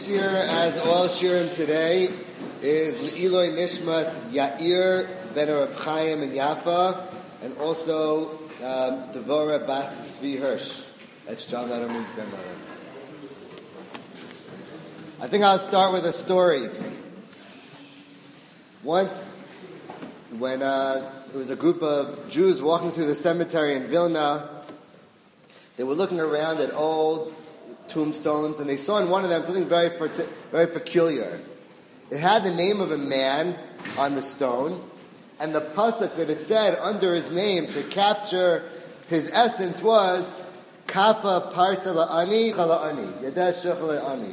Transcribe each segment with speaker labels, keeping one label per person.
Speaker 1: This year, as all shirim today, is Le'iloi Nishmas Yair ben Reb Chaim in Yafa, and also Devorah Bas Tzvi Hirsch. That's John Letterman's grandmother. I think I'll start with a story. Once, when there was a group of Jews walking through the cemetery in Vilna, they were looking around at old tombstones, and they saw in one of them something very peculiar. It had the name of a man on the stone, and the pasuk that it said under his name to capture his essence was Kappa Parsa La'ani Chala'ani Yadeh Shech La'ani.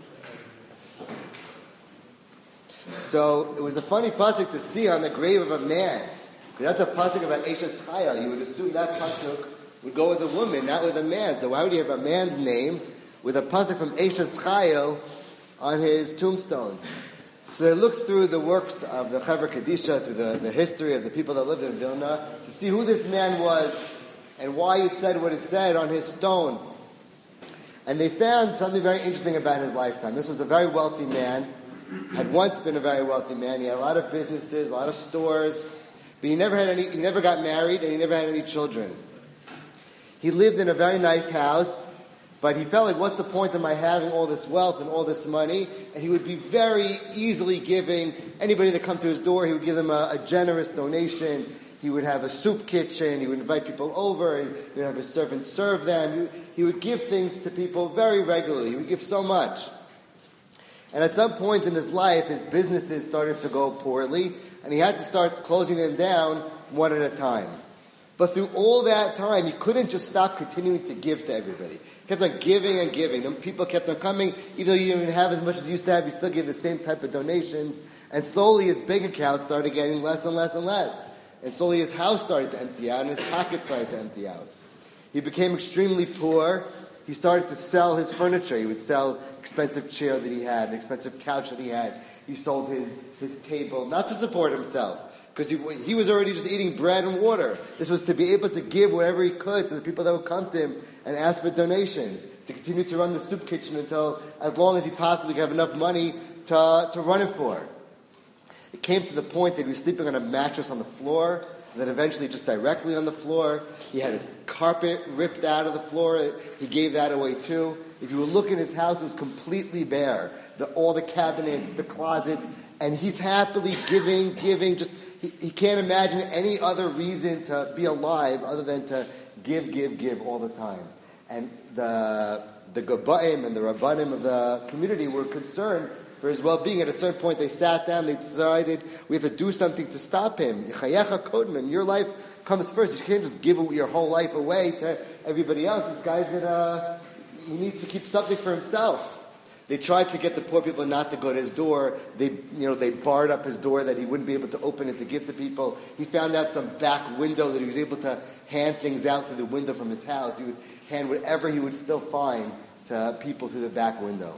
Speaker 1: So it was a funny pasuk to see on the grave of a man. That's a pasuk about Eshes Chayil. You would assume that pasuk would go with a woman, not with a man. So why would you have a man's name with a pasuk from Eshes Chayil on his tombstone? So they looked through the works of the Chevra Kadisha, through the history of the people that lived in Vilna, to see who this man was and why it said what it said on his stone. And they found something very interesting about his lifetime. This was a very wealthy man, had once been a very wealthy man. He had a lot of businesses, a lot of stores, but he never got married, and he never had any children. He lived in a very nice house, but he felt like, what's the point of my having all this wealth and all this money? And he would be very easily giving anybody that come to his door, he would give them a generous donation. He would have a soup kitchen. He would invite people over. He would have his servants serve them. He would give things to people very regularly. He would give so much. And at some point in his life, his businesses started to go poorly, and he had to start closing them down one at a time. But through all that time, he couldn't just stop continuing to give to everybody. He kept on giving and giving. And people kept on coming. Even though you didn't have as much as you used to have, he still gave the same type of donations. And slowly his bank account started getting less and less and less. And slowly his house started to empty out, and his pockets started to empty out. He became extremely poor. He started to sell his furniture. He would sell expensive chair that he had, an expensive couch that he had. He sold his table, not to support himself, because he was already just eating bread and water. This was to be able to give whatever he could to the people that would come to him and ask for donations, to continue to run the soup kitchen until, as long as he possibly could have enough money to run it for. It came to the point that he was sleeping on a mattress on the floor, and then eventually just directly on the floor. He had his carpet ripped out of the floor. He gave that away too. If you would look in his house, it was completely bare. All the cabinets, the closets, and he's happily giving. Just he can't imagine any other reason to be alive other than to give all the time. And the Gabaim and the Rabbanim of the community were concerned for his well-being. At a certain point, they sat down, they decided, we have to do something to stop him. Your life comes first. You can't just give your whole life away to everybody else. This guy's he needs to keep something for himself. They tried to get the poor people not to go to his door. They barred up his door that he wouldn't be able to open it to give to people. He found out some back window that he was able to hand things out through the window from his house. He would hand whatever he would still find to people through the back window.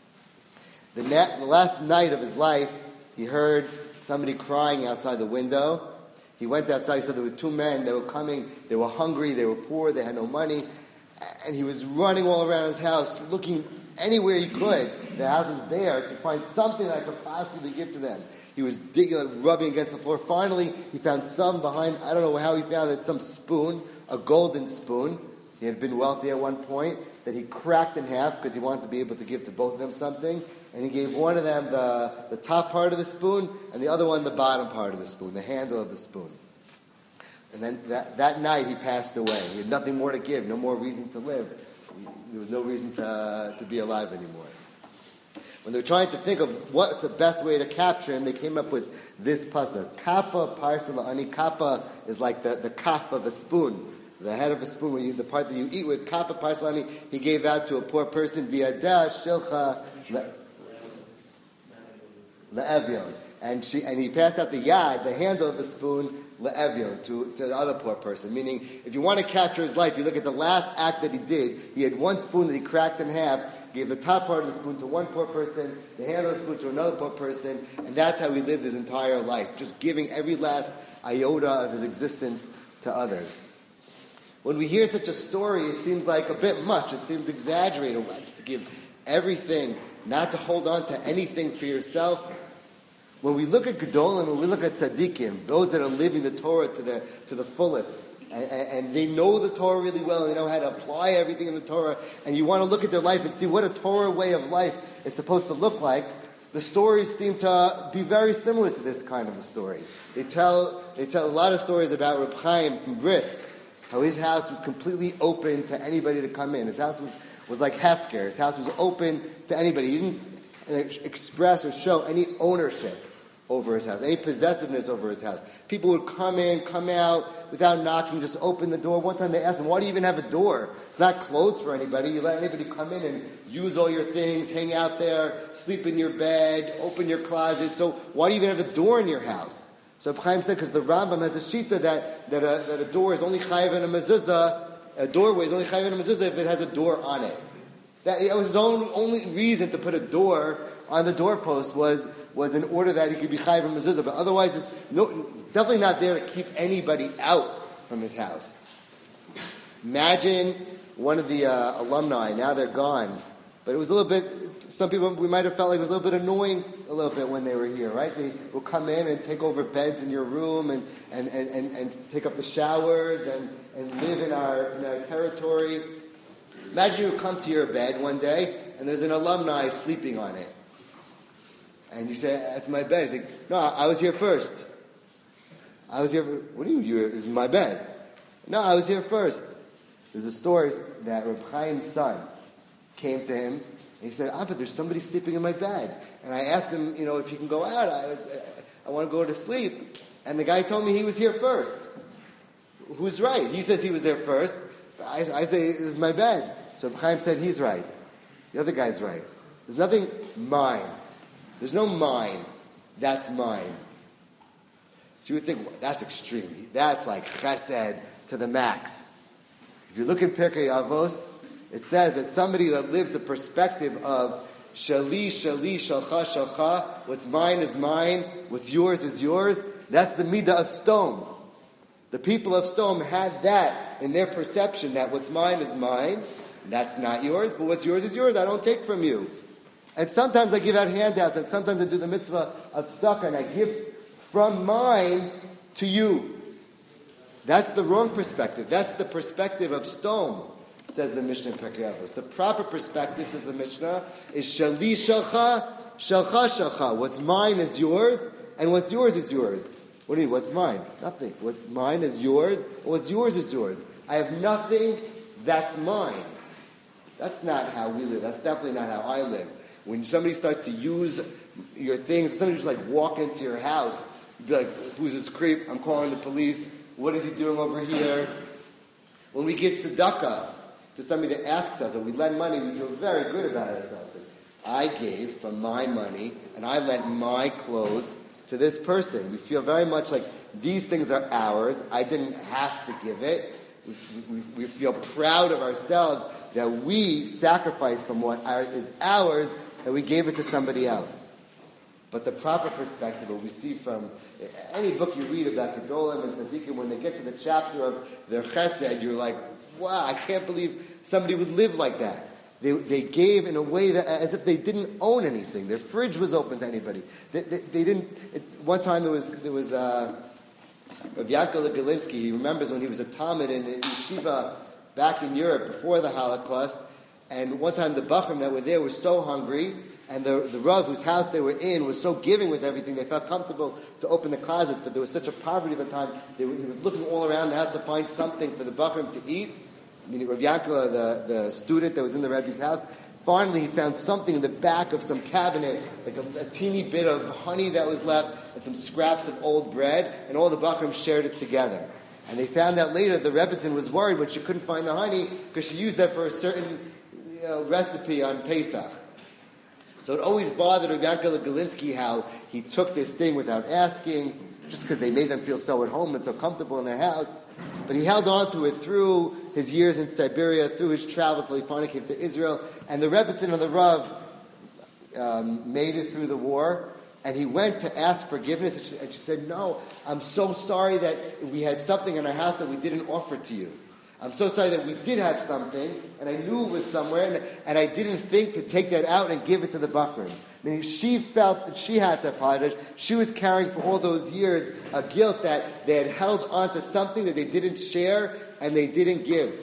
Speaker 1: The last night of his life, he heard somebody crying outside the window. He went outside. He said there were two men. They were coming. They were hungry. They were poor. They had no money. And he was running all around his house, looking anywhere he could. The house was bare to find something that I could possibly give to them. He was digging, rubbing against the floor. Finally, he found some behind, I don't know how he found it, some spoon, a golden spoon. He had been wealthy at one point, that he cracked in half because he wanted to be able to give to both of them something. And he gave one of them the top part of the spoon, and the other one the bottom part of the spoon, the handle of the spoon. And then that night he passed away. He had nothing more to give, no more reason to live. There was no reason to be alive anymore. When they were trying to think of what's the best way to capture him, they came up with this pasuk. Kappa Parsa La'ani. Kappa is like the kaf of a spoon, the head of a spoon, the part that you eat with. Kappa Parsa La'ani. He gave out to a poor person. V'yadah shilcha le'evyon. And he passed out the yad, the handle of the spoon, le'evyon, to the other poor person. Meaning, if you want to capture his life, you look at the last act that he did. He had one spoon that he cracked in half, gave the top part of the spoon to one poor person, the handle of the spoon to another poor person, and that's how he lives his entire life, just giving every last iota of his existence to others. When we hear such a story, it seems like a bit much. It seems exaggerated. Just to give everything not to hold on to anything for yourself. When we look at Gedolim, when we look at Tzaddikim, those that are living the Torah to the fullest, and they know the Torah really well, and they know how to apply everything in the Torah, and you want to look at their life and see what a Torah way of life is supposed to look like, the stories seem to be very similar to this kind of a story. They tell a lot of stories about Reb Chaim from Brisk, how his house was completely open to anybody to come in. His house was like hefker. His house was open to anybody. He didn't express or show any ownership over his house, any possessiveness over his house. People would come in, come out without knocking, just open the door. One time they asked him, why do you even have a door? It's not closed for anybody. You let anybody come in and use all your things, hang out there, sleep in your bed, open your closet. So why do you even have a door in your house? So Chaim said, because the Rambam has a shita that a door is only chayiv in a mezuzah, a doorway is only chayiv in a mezuzah if it has a door on it. That was his only reason to put a door on the doorpost was in order that he could be chayiv in mezuzah. But otherwise, it's definitely not there to keep anybody out from his house. Imagine one of the alumni, now they're gone, but it was a little bit, some people, we might have felt like it was a little bit annoying a little bit when they were here, right? They will come in and take over beds in your room and take up the showers and live in our territory. Imagine you come to your bed one day and there's an alumni sleeping on it. And you say, that's my bed. He's like, no, I was here first. I was here what do you this is my bed. No, I was here first. There's a story that Reb Chaim's son came to him and he said, but there's somebody sleeping in my bed. And I asked him, if he can go out. I want to go to sleep. And the guy told me he was here first. Who's right? He says he was there first. I say, this is my bed. So Reb Chaim said he's right. The other guy's right. There's nothing mine. There's no mine. That's mine. So you would think, that's extreme. That's like chesed to the max. If you look in Pirkei Avos, it says that somebody that lives the perspective of shali, shali, shalcha, shalcha, what's mine is mine, what's yours is yours, that's the midah of Sdom. The people of Sdom had that in their perception that what's mine is mine, that's not yours, but what's yours is yours, I don't take from you. And sometimes I give out handouts, and sometimes I do the mitzvah of tzedakah, and I give from mine to you. That's the wrong perspective. That's the perspective of Sdom, says the Mishnah in Pirkei Avos. The proper perspective, says the Mishnah, is shali shalcha, shalcha shalcha. What's mine is yours, and what's yours is yours. What do you mean, what's mine? Nothing. What mine is yours, and what's yours is yours. I have nothing, that's mine. That's not how we live. That's definitely not how I live. When somebody starts to use your things, somebody just like walk into your house, you'd be like, who's this creep? I'm calling the police. What is he doing over here? When we get tzedakah to somebody that asks us, or we lend money, we feel very good about ourselves. I gave from my money, and I lent my clothes to this person. We feel very much like these things are ours. I didn't have to give it. We feel proud of ourselves that we sacrificed from what is ours, and we gave it to somebody else. But the proper perspective, what we see from any book you read about Gedolim and Tzaddikim, when they get to the chapter of their chesed, you're like, wow, I can't believe somebody would live like that. They gave in a way that as if they didn't own anything. Their fridge was open to anybody. They didn't. One time there was Rav Yankele Galinsky. He remembers when he was a Talmud in yeshiva back in Europe before the Holocaust. And one time the Bachrim that were there were so hungry, and the Rav whose house they were in was so giving with everything, they felt comfortable to open the closets, but there was such a poverty at the time, he was looking all around the house to find something for the Bachrim to eat. Meaning Rav Yankele, the student that was in the Rebbe's house, finally he found something in the back of some cabinet, like a teeny bit of honey that was left, and some scraps of old bread, and all the Bachrim shared it together. And they found out later the Rebbetzin was worried when she couldn't find the honey, because she used that for a certain recipe on Pesach. So it always bothered Rav Yankele Galinsky how he took this thing without asking, just because they made them feel so at home and so comfortable in their house. But he held on to it through his years in Siberia, through his travels till he finally came to Israel. And the Rebbetzin of the Rav made it through the war. And he went to ask forgiveness. And she said, no, I'm so sorry that we had something in our house that we didn't offer to you. I'm so sorry that we did have something, and I knew it was somewhere, and I didn't think to take that out and give it to the Bakrim. Meaning she felt that she had to apologize. She was carrying for all those years a guilt that they had held on to something that they didn't share and they didn't give.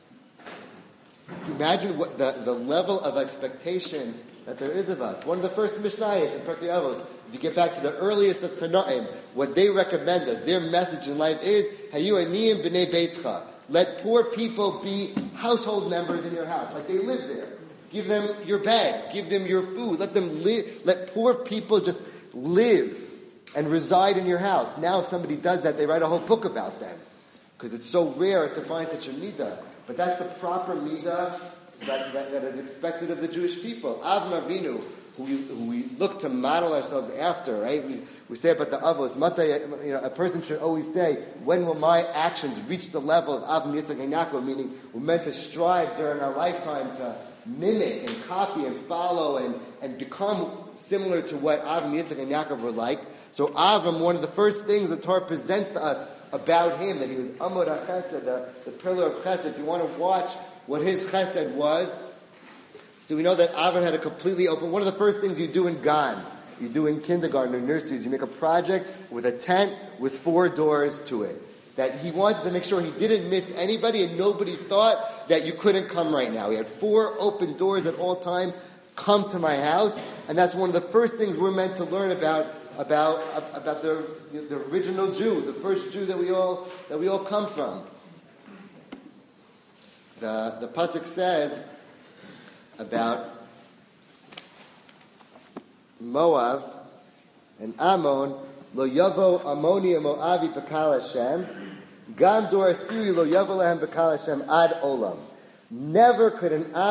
Speaker 1: Imagine what the level of expectation that there is of us. One of the first Mishnayos in Pirkei Avos, if you get back to the earliest of Tanoim, what they recommend us, their message in life is, Hayu aniyim b'nei beitcha. Let poor people be household members in your house, like they live there. Give them your bed, give them your food, let them live. Let poor people just live and reside in your house. Now if somebody does that, they write a whole book about them, because it's so rare to find such a midah. But that's the proper midah that is expected of the Jewish people. Avram Avinu, who we look to model ourselves after, right? We say about the Avos, a person should always say, when will my actions reach the level of Avram, Yitzchak, and Yaakov? Meaning, we're meant to strive during our lifetime to mimic and copy and follow and become similar to what Avram, Yitzchak, and Yaakov were like. So Avram, one of the first things the Torah presents to us about him, that he was Amud HaChesed, the pillar of Chesed. If you want to watch what his Chesed was, so we know that Avram had a completely open. One of the first things you do in Gan, you do in kindergarten or nurseries, you make a project with a tent with 4 doors to it. That he wanted to make sure he didn't miss anybody and nobody thought that you couldn't come right now. He had 4 open doors at all time. Come to my house. And that's one of the first things we're meant to learn about the original Jew, the first Jew that we all come from. The pasuk says about Moab and Ammon, lo yavo Ammoni Moavi b'kal Hashem, gam dor Asiri lo yavo lehem b'kal Hashem ad olam. Never could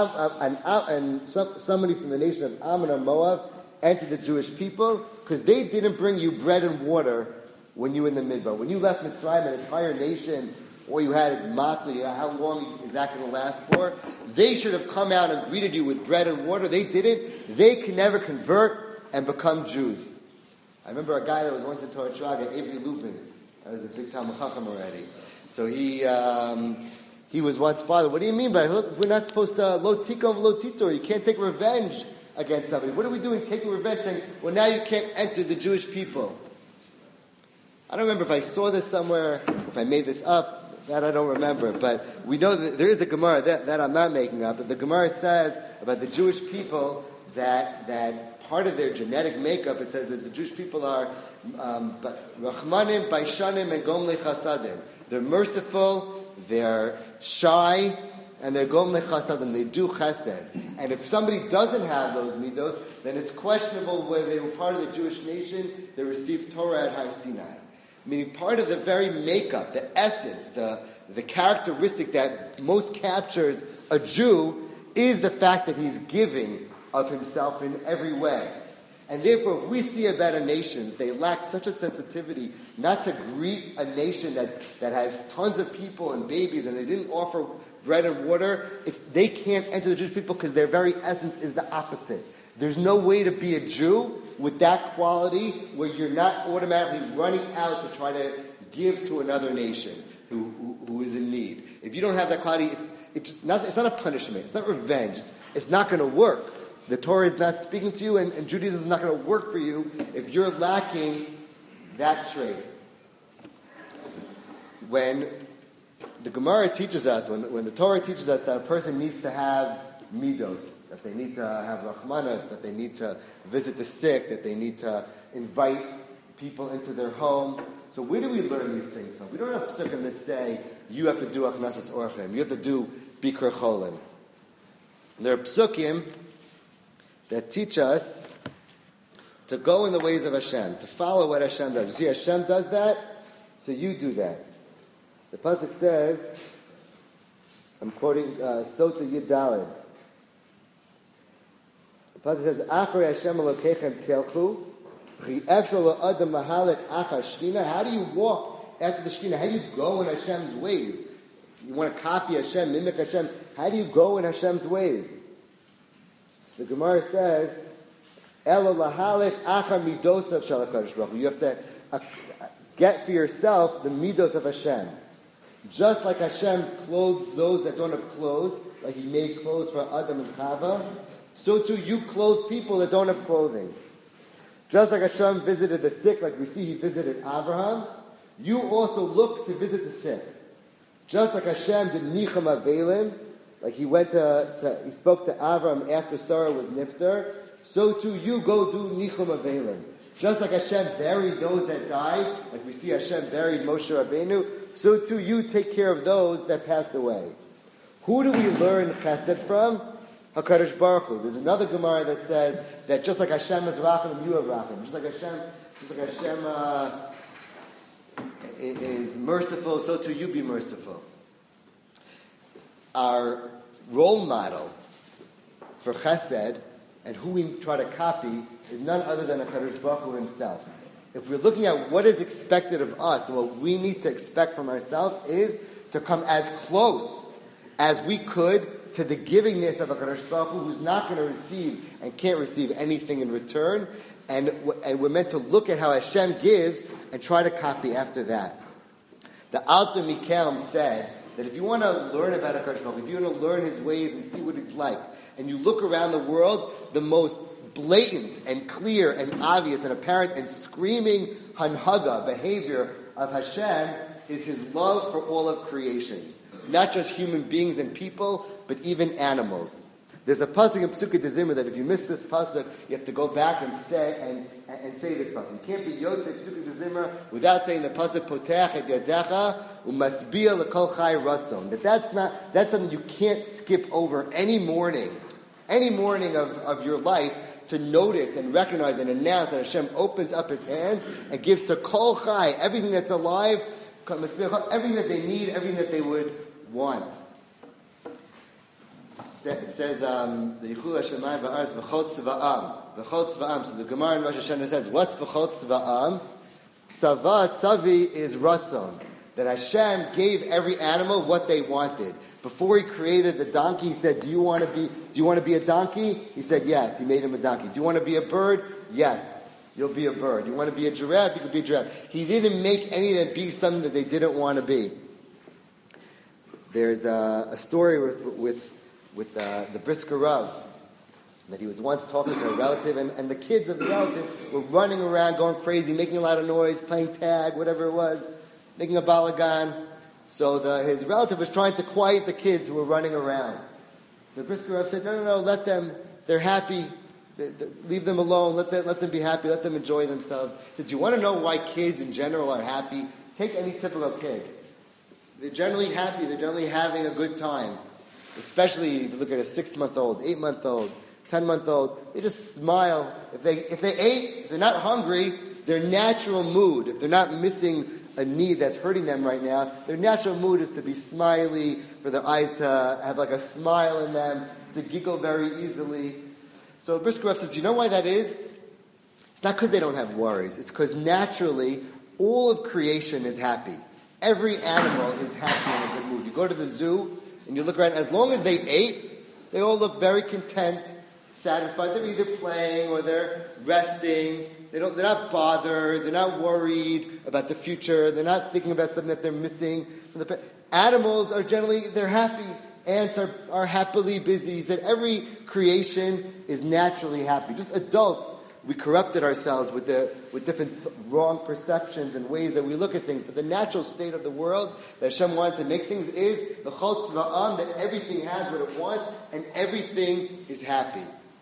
Speaker 1: somebody from the nation of Ammon or Moab enter the Jewish people, because they didn't bring you bread and water when you were in the Midbar. When you left Mitzrayim, an entire nation, all you had is matzah. How long is that going to last for? They should have come out and greeted you with bread and water. They didn't. They can never convert and become Jews. I remember a guy that was once in Torah Shraga, Avery Lupin. I was a big Talmud Chacham already. So he was once bothered. What do you mean by it? We're not supposed to lo tikom lo titor. You can't take revenge against somebody. What are we doing taking revenge, saying, well, now you can't enter the Jewish people? I don't remember if I saw this somewhere, if I made this up. That I don't remember. But we know that there is a Gemara that I'm not making up. But the Gemara says about the Jewish people that part of their genetic makeup, it says that the Jewish people are Rachmanim, Baishanim, and Gomle Chasadim. They're merciful, they're shy, and they're Gomle Chasadim. They do chesed. And if somebody doesn't have those midos, then it's questionable whether they were part of the Jewish nation that received Torah at Har Sinai. Meaning part of the very makeup, the essence, the characteristic that most captures a Jew is the fact that he's giving of himself in every way. And therefore, if we see about a nation, they lack such a sensitivity not to greet a nation that has tons of people and babies and they didn't offer bread and water, they can't enter the Jewish people because their very essence is the opposite. There's no way to be a Jew with that quality where you're not automatically running out to try to give to another nation who is in need. If you don't have that quality, it's not a punishment. It's not revenge. It's not going to work. The Torah is not speaking to you, and Judaism is not going to work for you if you're lacking that trait. When the Gemara teaches us, when the Torah teaches us that a person needs to have midos, that they need to have rachmanas, that they need to visit the sick, that they need to invite people into their home. So where do we learn these things from? We don't have psukim that say, you have to do achnasas orchem, you have to do bikr cholim. There are psukim that teach us to go in the ways of Hashem, to follow what Hashem does. You see, Hashem does that, so you do that. The pasuk says, I'm quoting Sota Yud Daled. The pasuk says, "Achrei Hashem Elokechem telchu, v'efshel lo adam lahalek achar shchina." How do you walk after the shchina? How do you go in Hashem's ways? You want to copy Hashem, mimic Hashem. How do you go in Hashem's ways? So the Gemara says, "Elo lahalek achar midosav shel HaKadosh Baruch Hu." You have to get for yourself the midos of Hashem. Just like Hashem clothes those that don't have clothes, like He made clothes for Adam and Chava, so too you clothe people that don't have clothing. Just like Hashem visited the sick, like we see He visited Abraham, you also look to visit the sick. Just like Hashem did Nicham Avelim, like He went He spoke to Abraham after Sarah was Nifter, so too you go do Nicham Avelim. Just like Hashem buried those that died, like we see Hashem buried Moshe Rabbeinu, so too you take care of those that passed away. Who do we learn chesed from? HaKadosh Baruch Hu. There's another Gemara that says that just like Hashem is Racham, you are Racham. Just like Hashem is merciful, so too you be merciful. Our role model for chesed and who we try to copy is none other than HaKadosh Baruch Hu Himself. If we're looking at what is expected of us and what we need to expect from ourselves is to come as close as we could to the givingness of HaKadosh Baruch Hu, who's not going to receive and can't receive anything in return. And we're meant to look at how Hashem gives and try to copy after that. The Alter Mikelm said that if you want to learn about HaKadosh Baruch Hu, if you want to learn His ways and see what He's like, and you look around the world, the most blatant and clear and obvious and apparent and screaming hanhaga, behavior of Hashem, is His love for all of creations. Not just human beings and people, but even animals. There's a pasuk in Pesukei D'Zimra that if you miss this pasuk, you have to go back and say this pasuk. You can't be Yotzei Pesukei D'Zimra without saying the pasuk Potech et Yadecha u'masbia l'kol chai ratzon. That's something you can't skip over any morning of your life, to notice and recognize and announce that Hashem opens up His hands and gives to kol chai, everything that's alive, everything that they need, everything that they would want. It says, the Yichul HaShemayim v'Aretz v'chot tzva'am. So the Gemara in Rosh Hashanah says, what's v'chot tzva'am? Tzavi is ratzon. That Hashem gave every animal what they wanted. Before He created the donkey, He said, do you want to be a donkey? He said, yes. He made him a donkey. Do you want to be a bird? Yes. You'll be a bird. You want to be a giraffe? You can be a giraffe. He didn't make any of them be something that they didn't want to be. There's a story with the Brisker Rav, that he was once talking to a relative, and the kids of the relative were running around, going crazy, making a lot of noise, playing tag, whatever it was, making a balagan. So his relative was trying to quiet the kids who were running around. So the Brisker Rav said, no, let them, they're happy, leave them alone, let them be happy, let them enjoy themselves. He said, do you want to know why kids in general are happy? Take any typical kid. They're generally happy, they're generally having a good time. Especially if you look at a 6-month-old, 8-month-old, 10-month-old, they just smile. If they're not hungry, their natural mood, if they're not missing a need that's hurting them right now, their natural mood is to be smiley, for their eyes to have like a smile in them, to giggle very easily. So Brisker Rav says, you know why that is? It's not because they don't have worries. It's because naturally, all of creation is happy. Every animal is happy in a good mood. You go to the zoo, and you look around, as long as they ate, they all look very content, satisfied. They're either playing or they're resting. They're not bothered. They're not worried about the future. They're not thinking about something that they're missing from the past. Animals are generally, they're happy. Ants are happily busy. He said every creation is naturally happy. Just adults, we corrupted ourselves with different wrong perceptions and ways that we look at things. But the natural state of the world that Hashem wanted to make things is the chol tzva'am, that everything has what it wants and everything is happy.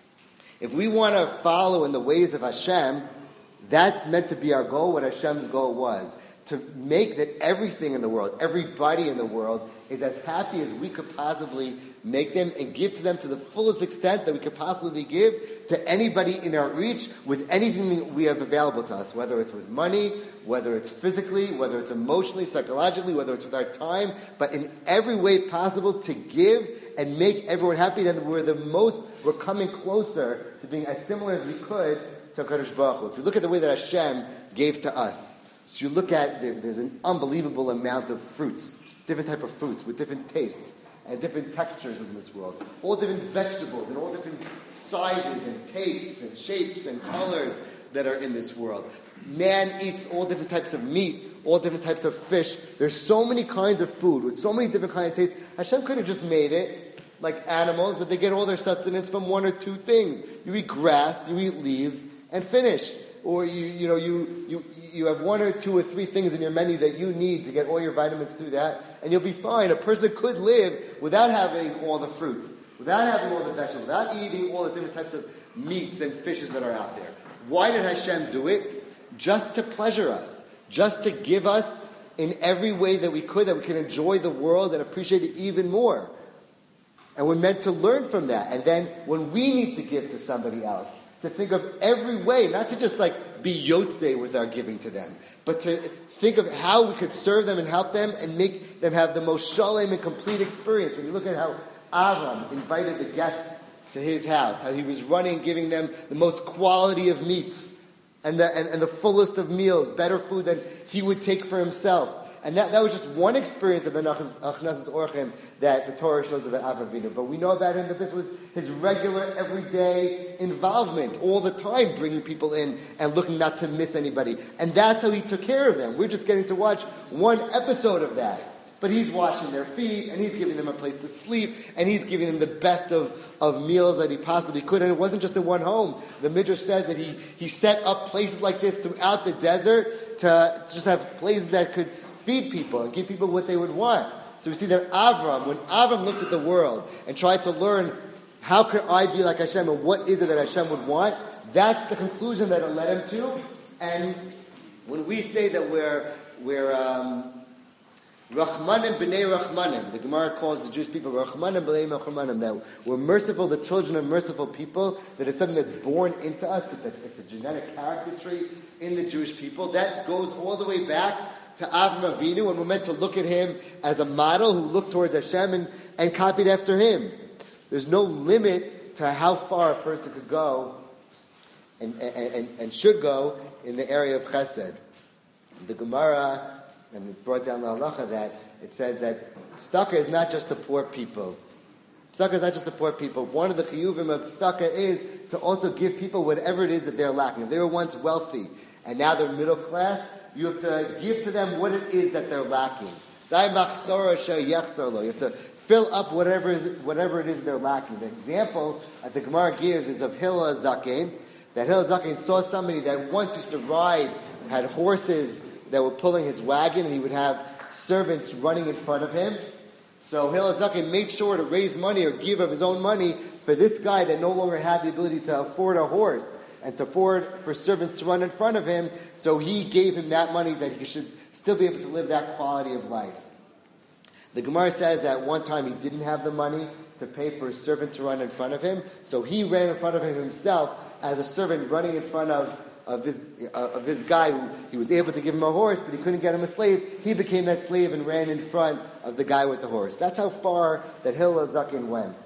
Speaker 1: If we want to follow in the ways of Hashem, that's meant to be our goal, what Hashem's goal was. To make that everything in the world, everybody in the world, is as happy as we could possibly make them and give to them to the fullest extent that we could possibly give to anybody in our reach with anything that we have available to us, whether it's with money, whether it's physically, whether it's emotionally, psychologically, whether it's with our time, but in every way possible to give and make everyone happy. Then we're coming closer to being as similar as we could to HaKadosh Baruch Hu. If you look at the way that Hashem gave to us, so you look at, there's an unbelievable amount of fruits, different type of fruits with different tastes and different textures in this world. All different vegetables and all different sizes and tastes and shapes and colors that are in this world. Man eats all different types of meat, all different types of fish. There's so many kinds of food with so many different kinds of tastes. Hashem could have just made it like animals, that they get all their sustenance from one or two things. You eat grass, you eat leaves, and finish. Or you have one or two or three things in your menu that you need to get all your vitamins through that, and you'll be fine. A person could live without having all the fruits, without having all the vegetables, without eating all the different types of meats and fishes that are out there. Why did Hashem do it? Just to pleasure us, just to give us in every way that we could enjoy the world and appreciate it even more. And we're meant to learn from that. And then when we need to give to somebody else, to think of every way, not to just be yotze with our giving to them, but to think of how we could serve them and help them and make them have the most shalom and complete experience. When you look at how Avram invited the guests to his house, how he was running, giving them the most quality of meats and the fullest of meals, better food than he would take for himself. And that was just one experience of Achnasas Orchim that the Torah shows about Avraham Avinu. But we know about him that this was his regular, everyday involvement, all the time, bringing people in and looking not to miss anybody. And that's how he took care of them. We're just getting to watch one episode of that. But he's washing their feet, and he's giving them a place to sleep, and he's giving them the best of meals that he possibly could. And it wasn't just in one home. The Midrash says that he set up places like this throughout the desert to just have places that could feed people and give people what they would want. So we see that when Avram looked at the world and tried to learn how could I be like Hashem and what is it that Hashem would want, that's the conclusion that it led him to. And when we say that we're Rachmanim b'nei Rachmanim, the Gemara calls the Jewish people Rachmanim b'nei Rachmanim, that we're merciful, the children of merciful people, that it's something that's born into us, it's a genetic character trait in the Jewish people. That goes all the way back to Avraham Avinu, and we're meant to look at him as a model who looked towards Hashem and copied after him. There's no limit to how far a person could go and should go in the area of chesed. The Gemara, and it's brought down the halacha, that it says that tzedakah is not just the poor people. Tzedakah is not just the poor people. One of the chiyuvim of tzedakah is to also give people whatever it is that they're lacking. If they were once wealthy and now they're middle class, you have to give to them what it is that they're lacking. You have to fill up whatever it is they're lacking. The example that the Gemara gives is of Hillel Zaken. That Hillel Zaken saw somebody that once used to ride, had horses that were pulling his wagon, and he would have servants running in front of him. So Hillel Zaken made sure to raise money or give of his own money for this guy that no longer had the ability to afford a horse and to afford for servants to run in front of him, so he gave him that money that he should still be able to live that quality of life. The Gemara says that one time he didn't have the money to pay for a servant to run in front of him, so he ran in front of him himself as a servant running in front of this guy who he was able to give him a horse, but he couldn't get him a slave. He became that slave and ran in front of the guy with the horse. That's how far that Hillel Zaken went.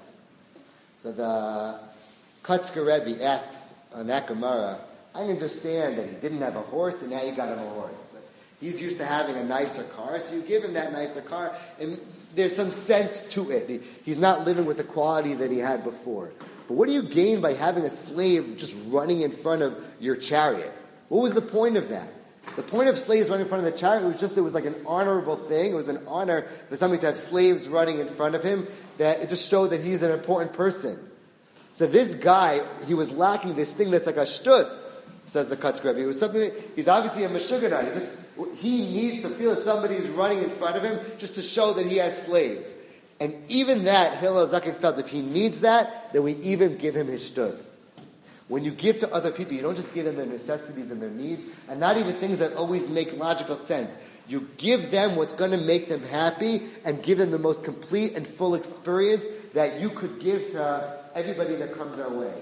Speaker 1: So the Kotzker Rebbe asks on that Gemara, I understand that he didn't have a horse and now you got him a horse. He's used to having a nicer car, so you give him that nicer car, and there's some sense to it. He's not living with the quality that he had before. But what do you gain by having a slave just running in front of your chariot? What was the point of that? The point of slaves running in front of the chariot was just it was like an honorable thing. It was an honor for somebody to have slaves running in front of him, that it just showed that he's an important person. So this guy, he was lacking this thing that's like a shtus, says the Kotzker Rebbe. It was something that, he's obviously a meshuggah. He needs to feel that somebody's running in front of him just to show that he has slaves. And even that, Hillel Zaken felt if he needs that, then we even give him his shtus. When you give to other people, you don't just give them their necessities and their needs, and not even things that always make logical sense. You give them what's going to make them happy and give them the most complete and full experience that you could give to everybody that comes our way.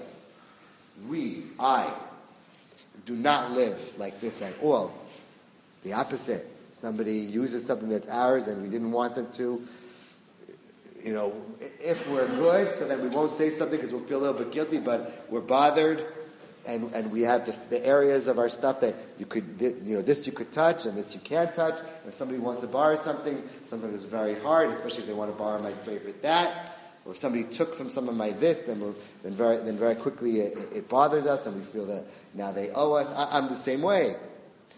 Speaker 1: I, do not live like this at all. The opposite. Somebody uses something that's ours and we didn't want them to. If we're good, so that we won't say something because we'll feel a little bit guilty, but we're bothered, and we have the areas of our stuff that you could, this you could touch and this you can't touch. And if somebody wants to borrow something is very hard, especially if they want to borrow my favorite that, or if somebody took from some of my this, then very quickly it bothers us, and we feel that now they owe us. I'm the same way.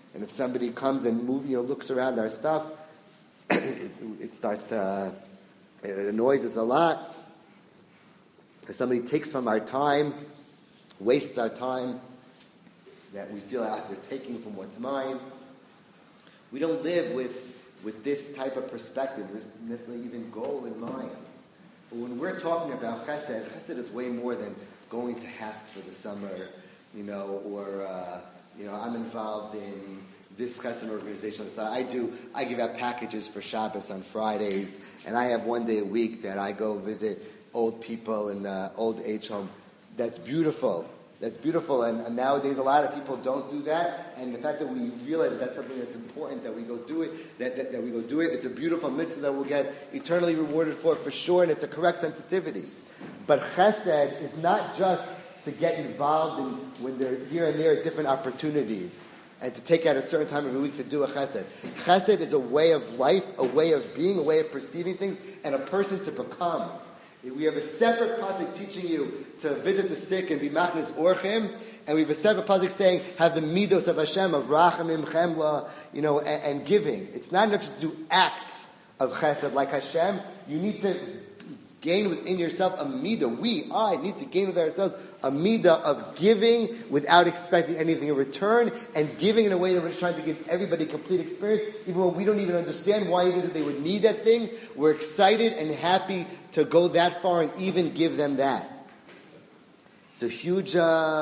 Speaker 1: And if somebody comes and looks around our stuff, it starts to, it annoys us a lot. If somebody takes from our time, wastes our time, that we feel like they're taking from what's mine. We don't live with this type of perspective, this necessarily even goal in mind. But when we're talking about chesed is way more than going to HASC for the summer, or I'm involved in this chesed organization. So I give out packages for Shabbos on Fridays, and I have one day a week that I go visit old people in the old age home. That's beautiful. That's beautiful, and nowadays a lot of people don't do that. And the fact that we realize that's something that's important, that we go do it, that we go do it, it's a beautiful mitzvah that we'll get eternally rewarded for sure, and it's a correct sensitivity. But chesed is not just to get involved in when they're here and there at different opportunities, and to take out a certain time every week to do a chesed. Chesed is a way of life, a way of being, a way of perceiving things, and a person to become. We have a separate pasuk teaching you to visit the sick and be machnes orchim, and we have a separate pasuk saying have the midos of Hashem, of rachamim, chemla, and giving. It's not enough to do acts of chesed like Hashem. You need to gain within yourself a midah. I need to gain within ourselves a midah of giving without expecting anything in return, and giving in a way that we're trying to give everybody complete experience, even when we don't even understand why it is that they would need that thing. We're excited and happy to go that far and even give them that. It's a huge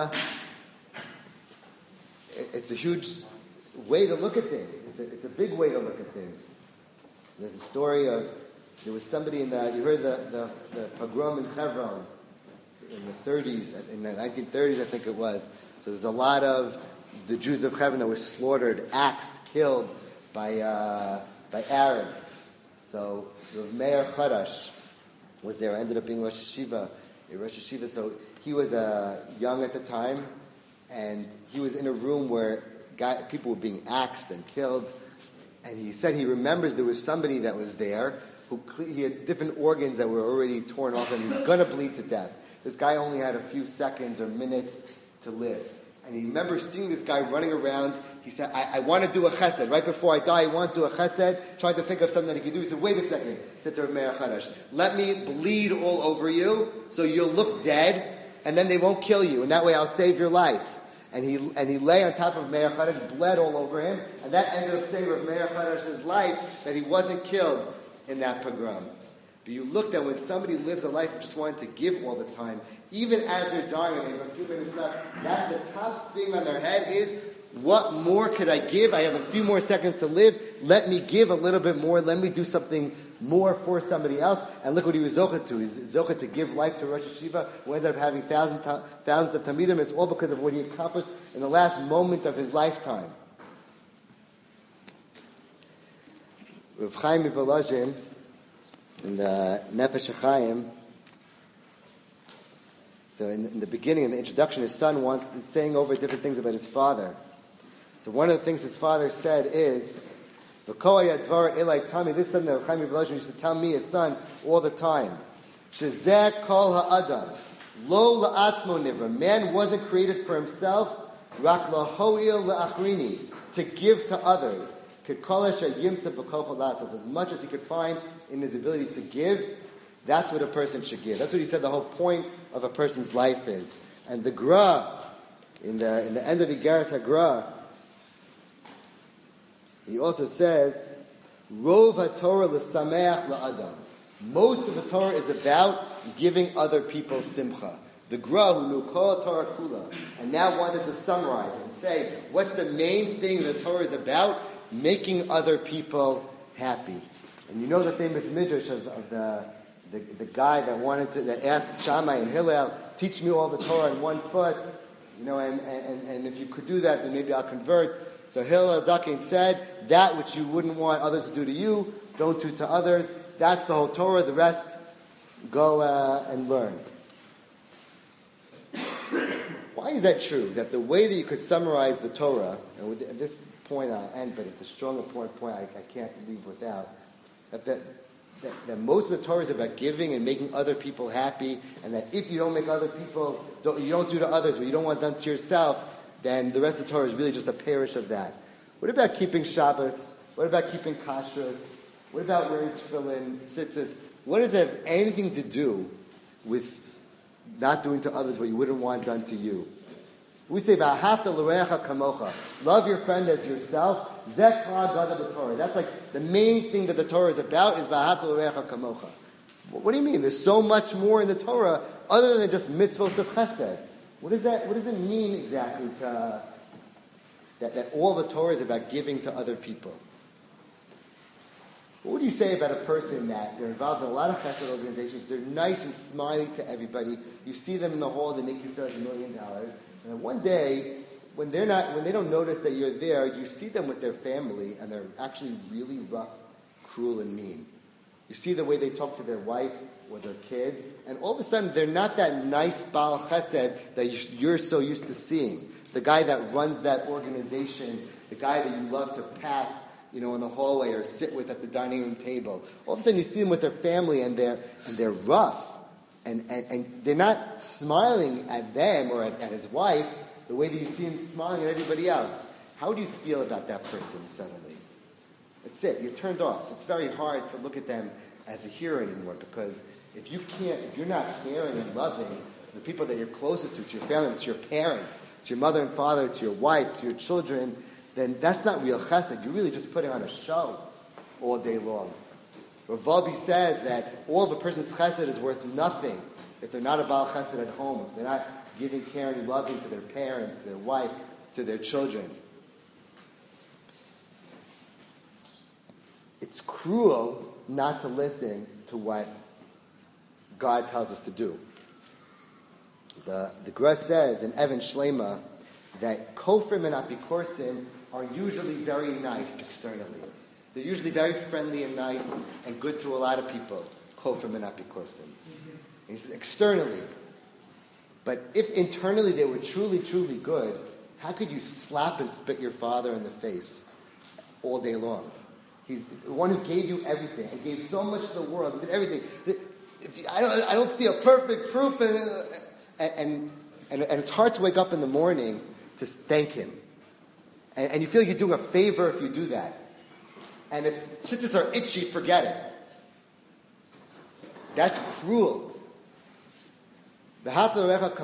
Speaker 1: way to look at things. It's a big way to look at things. There's a story of, there was somebody you heard the pogrom in Hebron in the 30s, in the 1930s I think it was. So there's a lot of the Jews of Hebron that were slaughtered, axed, killed by Arabs. So Rav Meir Chadash was there, ended up being Rosh Hashiva. So he was young at the time, and he was in a room where people were being axed and killed. And he said he remembers there was somebody that was there he had different organs that were already torn off, and he was going to bleed to death. This guy only had a few seconds or minutes to live. And he remembers seeing this guy running around. He said, I want to do a chesed. Right before I die, I want to do a chesed. Trying to think of something that he could do. He said, wait a second. He said to Rav Meir Chadash, let me bleed all over you so you'll look dead, and then they won't kill you. And that way I'll save your life. And he lay on top of Meir Chadash, bled all over him. And that ended up saving Rav Meir Chadash's life, that he wasn't killed in that pogrom. But you look at when somebody lives a life of just wanting to give all the time, even as they're dying and they have a few minutes left, that's the top thing on their head is, what more could I give? I have a few more seconds to live. Let me give a little bit more. Let me do something more for somebody else. And look what he was zocheh to. He's zocheh to give life to Rosh Hashiva, who ended up having thousands of Talmidim. It's all because of what he accomplished in the last moment of his lifetime. Rav Chaim Mivolozhin, in the Nefesh HaChaim, so in the beginning, in the introduction, his son is saying over different things about his father. So one of the things his father said is, this is something that Rav Chaim Mivolozhin used to tell me, his son, all the time. Shezeh kol ha'adam, lo la'atzmo nivra. Man wasn't created for himself, rak lahoil la'achrini, to give to others. As much as he could find in his ability to give, that's what a person should give. That's what he said the whole point of a person's life is. And the Gra, in the end of Igaras HaGra, he also says, Rov HaTorah l'sameach la'adam. Most of the Torah is about giving other people simcha. The Gra, who knew Kol Torah Kula, and now wanted to summarize it and say, what's the main thing the Torah is about? Making other people happy. And you know the famous midrash of the guy that asked Shammai and Hillel, teach me all the Torah in 1 foot, and if you could do that, then maybe I'll convert. So Hillel Zaken said, that which you wouldn't want others to do to you, don't do to others. That's the whole Torah. The rest, go and learn. Why is that true? That the way that you could summarize the Torah, and with this point I'll end, but it's a strong important point I can't leave without, that most of the Torah is about giving and making other people happy, and that if you don't make other people, you don't do to others what you don't want done to yourself, then the rest of the Torah is really just a parish of that. What about keeping Shabbos? What about keeping kashrut? What about wearing tefillin, tzitzis? What does that have anything to do with not doing to others what you wouldn't want done to you? We say, "V'ahavta l'reacha kamocha." Love your friend as yourself. Zeh klal gadol b'Torah. That's like the main thing that the Torah is about, is v'ahavta l'reacha kamocha. What do you mean? There's so much more in the Torah other than just mitzvos of chesed. What does it mean exactly that all the Torah is about giving to other people? What would you say about a person that they're involved in a lot of chesed organizations, they're nice and smiling to everybody, you see them in the hall, they make you feel like $1 million, and one day, when they don't notice that you're there, you see them with their family, and they're actually really rough, cruel, and mean. You see the way they talk to their wife or their kids, and all of a sudden, they're not that nice Baal Chesed that you're so used to seeing. The guy that runs that organization, the guy that you love to pass, in the hallway or sit with at the dining room table. All of a sudden, you see them with their family, and they're rough, and they're not smiling at them or at his wife the way that you see him smiling at everybody else. How do you feel about that person suddenly? That's it. You're turned off. It's very hard to look at them as a hero anymore, because if you're not caring and loving to the people that you're closest to your family, to your parents, to your mother and father, to your wife, to your children, then that's not real chesed. You're really just putting on a show all day long. Rav Wolbe says that all of a person's chesed is worth nothing if they're not a Baal chesed at home, if they're not giving, caring, loving to their parents, to their wife, to their children. It's cruel not to listen to what God tells us to do. The Gemara says in Evan Shlema that kofrim and apikorsim are usually very nice externally. They're usually very friendly and nice and good to a lot of people. Kofrim and apikorsim. He says externally. But if internally they were truly, truly good, how could you slap and spit your father in the face all day long? He's the one who gave you everything and gave so much to the world and did everything. I don't see a perfect proof, and it's hard to wake up in the morning to thank him. And you feel like you're doing a favor if you do that. And if tzitzis are itchy, forget it. That's cruel. All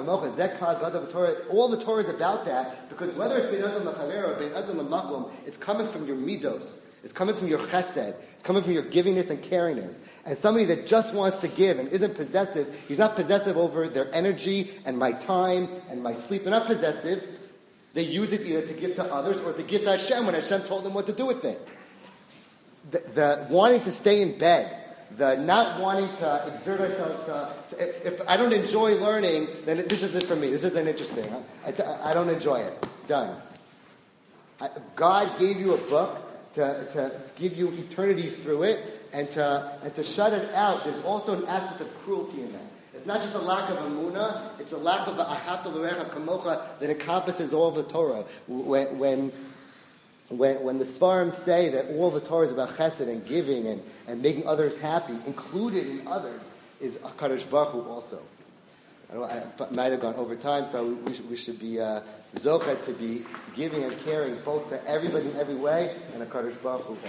Speaker 1: the Torah is about that, because whether it's ben adam l'chaver or ben adam l'makom, it's coming from your midos. It's coming from your chesed. It's coming from your givingness and caringness. And somebody that just wants to give and isn't possessive, he's not possessive over their energy and my time and my sleep. They're not possessive. They use it either to give to others or to give to Hashem when Hashem told them what to do with it. The wanting to stay in bed, the not wanting to exert ourselves, if I don't enjoy learning, then this isn't for me. This isn't interesting. I don't enjoy it. Done. God gave you a book to give you eternity through it, and to shut it out. There's also an aspect of cruelty in that. It's not just a lack of emunah, it's a lack of ahavta l'reacha kamocha that encompasses all of the Torah. When the Sfarim say that all the Torah is about chesed and giving and making others happy, included in others is HaKadosh Baruch Hu also. I might have gone over time, so we should be zocheh to be giving and caring both to everybody in every way, and HaKadosh Baruch Hu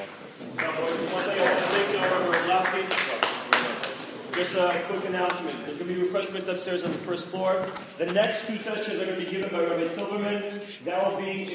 Speaker 1: also.
Speaker 2: Just a quick announcement. There's going to be refreshments upstairs on the first floor. The next two sessions are going to be given by Rabbi Silverman. That will be